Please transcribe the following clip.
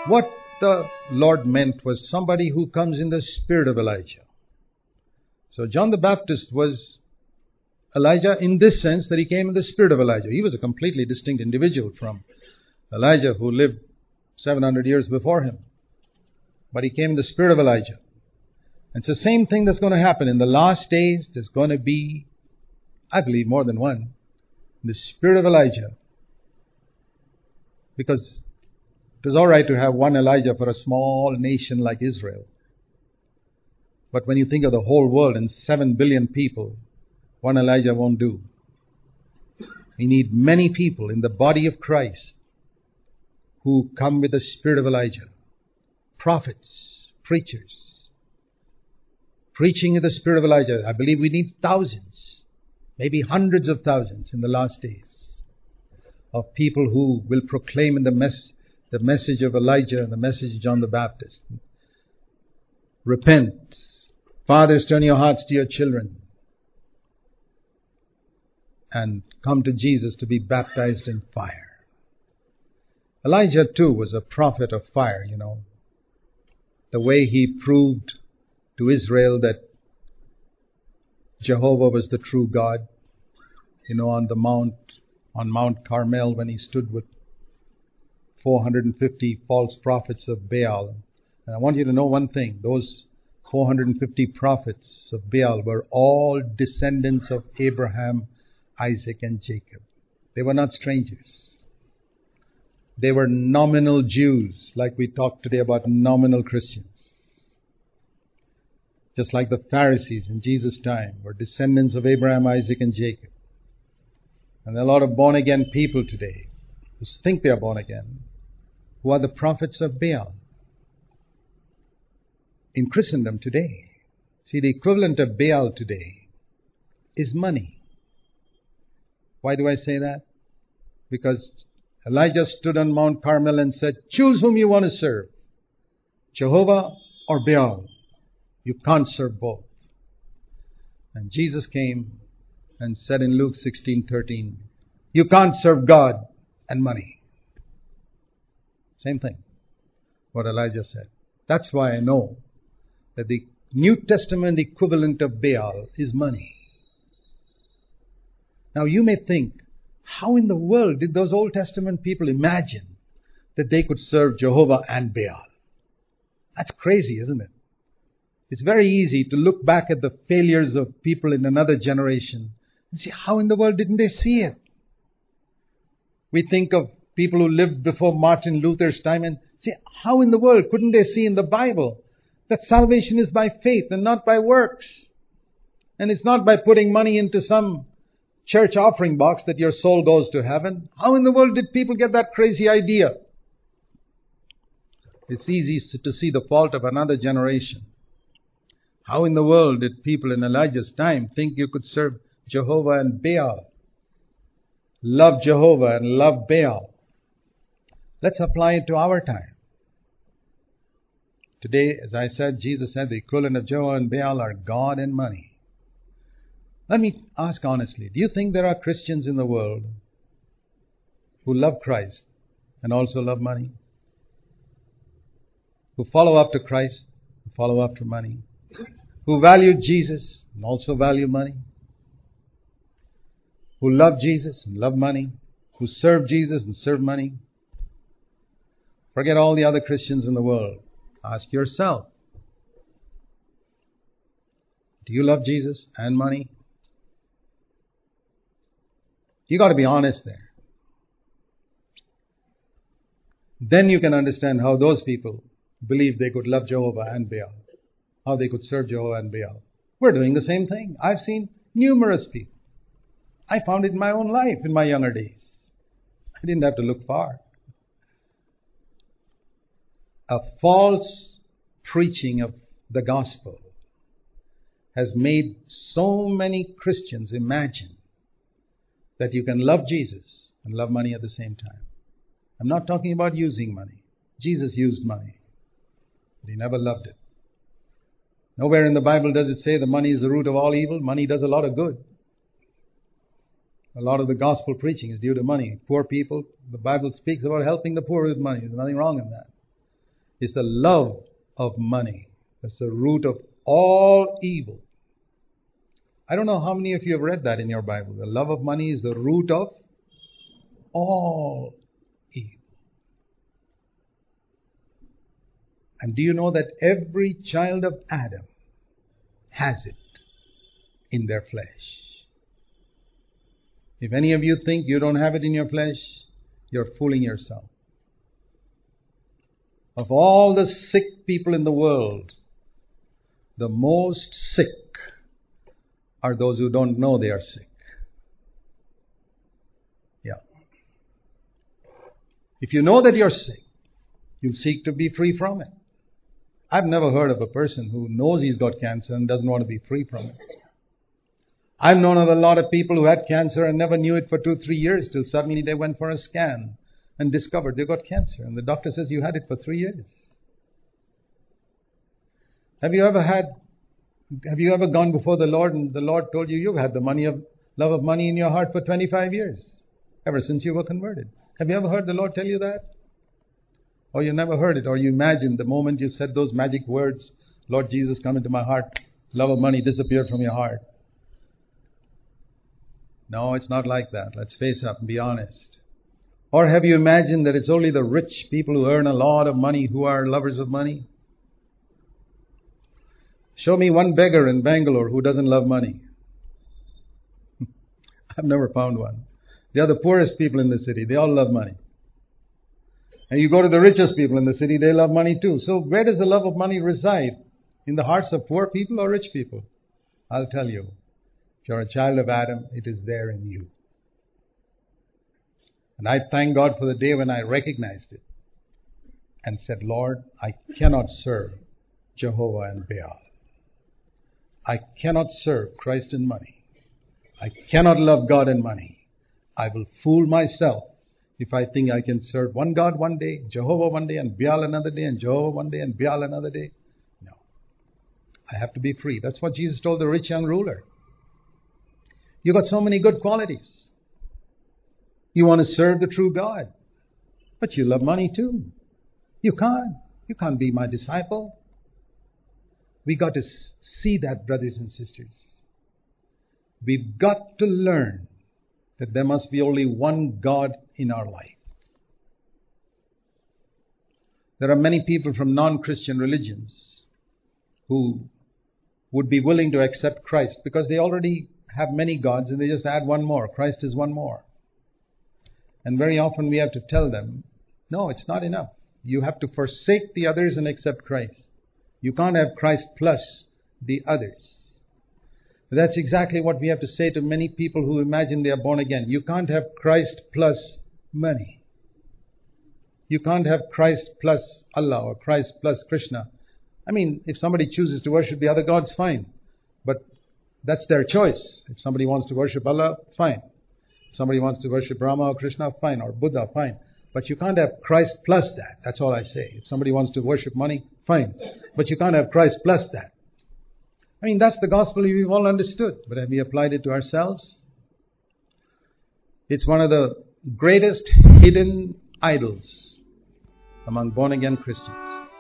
What the Lord meant was somebody who comes in the spirit of Elijah. So John the Baptist was Elijah in this sense that he came in the spirit of Elijah. He was a completely distinct individual from Elijah who lived 700 years before him. But he came in the spirit of Elijah. And it's the same thing that's going to happen. In the last days, there's going to be, I believe, more than one. The spirit of Elijah. Because it was all right to have one Elijah for a small nation like Israel. But when you think of the whole world and 7 billion people, one Elijah won't do. We need many people in the body of Christ who come with the spirit of Elijah. Prophets, preachers, preaching in the spirit of Elijah. I believe we need thousands, maybe hundreds of thousands in the last days of people who will proclaim in the message of Elijah and the message of John the Baptist. Repent. Fathers, turn your hearts to your children and come to Jesus to be baptized in fire. Elijah too was a prophet of fire, you know. The way he proved to Israel that Jehovah was the true God, you know, on Mount Carmel when he stood with 450 false prophets of Baal. And I want you to know one thing, those 450 prophets of Baal were all descendants of Abraham, Isaac and Jacob. They were not strangers. They were nominal Jews, like we talk today about nominal Christians. Just like the Pharisees in Jesus' time were descendants of Abraham, Isaac and Jacob. And there are a lot of born-again people today who think they are born again, who are the prophets of Baal. In Christendom today, see, the equivalent of Baal today is money. Why do I say that? Because Elijah stood on Mount Carmel and said, choose whom you want to serve, Jehovah or Baal. You can't serve both. And Jesus came and said in Luke 16:13, you can't serve God and money. Same thing, what Elijah said. That's why I know that the New Testament equivalent of Baal is money. Now you may think, how in the world did those Old Testament people imagine that they could serve Jehovah and Baal? That's crazy, isn't it? It's very easy to look back at the failures of people in another generation and see, how in the world didn't they see it? We think of people who lived before Martin Luther's time and say, how in the world couldn't they see in the Bible that salvation is by faith and not by works? And it's not by putting money into some church offering box that your soul goes to heaven. How in the world did people get that crazy idea? It's easy to see the fault of another generation. How in the world did people in Elijah's time think you could serve Jehovah and Baal? Love Jehovah and love Baal. Let's apply it to our time. Today, as I said, Jesus said the equivalent of Jehovah and Baal are God and money. Let me ask honestly, do you think there are Christians in the world who love Christ and also love money? Who follow after Christ, who follow after money? Who value Jesus and also value money? Who love Jesus and love money? Who serve Jesus and serve money? Forget all the other Christians in the world. Ask yourself, do you love Jesus and money? You got to be honest there. Then you can understand how those people believed they could love Jehovah and Baal. How they could serve Jehovah and Baal. We're doing the same thing. I've seen numerous people. I found it in my own life in my younger days. I didn't have to look far. A false preaching of the gospel has made so many Christians imagine that you can love Jesus and love money at the same time. I'm not talking about using money. Jesus used money, but he never loved it. Nowhere in the Bible does it say the money is the root of all evil. Money does a lot of good. A lot of the gospel preaching is due to money. Poor people, the Bible speaks about helping the poor with money. There's nothing wrong in that. is the love of money. That's the root of all evil. I don't know how many of you have read that in your Bible. The love of money is the root of all evil. And do you know that every child of Adam has it in their flesh? If any of you think you don't have it in your flesh, you're fooling yourself. Of all the sick people in the world, the most sick are those who don't know they are sick. Yeah. If you know that you're sick, you'll seek to be free from it. I've never heard of a person who knows he's got cancer and doesn't want to be free from it. I've known of a lot of people who had cancer and never knew it for 2-3 years till suddenly they went for a scan and discovered they got cancer. And the doctor says, you had it for 3 years. Have you ever gone before the Lord and the Lord told you you've had the love of money in your heart for 25 years, ever since you were converted? Have you ever heard the Lord tell you that? Or you never heard it, or you imagined the moment you said those magic words, Lord Jesus, come into my heart, love of money disappeared from your heart. No, it's not like that. Let's face up and be honest. Or have you imagined that it's only the rich people who earn a lot of money who are lovers of money? Show me one beggar in Bangalore who doesn't love money. I've never found one. They are the poorest people in the city. They all love money. And you go to the richest people in the city, they love money too. So where does the love of money reside? In the hearts of poor people or rich people? I'll tell you. If you're a child of Adam, it is there in you. And I thank God for the day when I recognized it and said, Lord, I cannot serve Jehovah and Baal. I cannot serve Christ and money. I cannot love God and money. I will fool myself if I think I can serve one God one day, Jehovah one day, and Baal another day, and Jehovah one day, and Baal another day. No. I have to be free. That's what Jesus told the rich young ruler. You got so many good qualities. You want to serve the true God, but you love money too. You can't be my disciple. We got to see that, brothers and sisters. We've got to learn that there must be only one God in our life. There are many people from non-Christian religions who would be willing to accept Christ because they already have many gods and they just add one more. Christ is one more. And very often we have to tell them, no, it's not enough. You have to forsake the others and accept Christ. You can't have Christ plus the others. That's exactly what we have to say to many people who imagine they are born again. You can't have Christ plus money. You can't have Christ plus Allah or Christ plus Krishna. I mean, if somebody chooses to worship the other gods, fine. But that's their choice. If somebody wants to worship Allah, fine. If somebody wants to worship Rama or Krishna, fine. Or Buddha, fine. But you can't have Christ plus that. That's all I say. If somebody wants to worship money, fine. But you can't have Christ plus that. I mean, that's the gospel we've all understood. But have we applied it to ourselves? It's one of the greatest hidden idols among born-again Christians.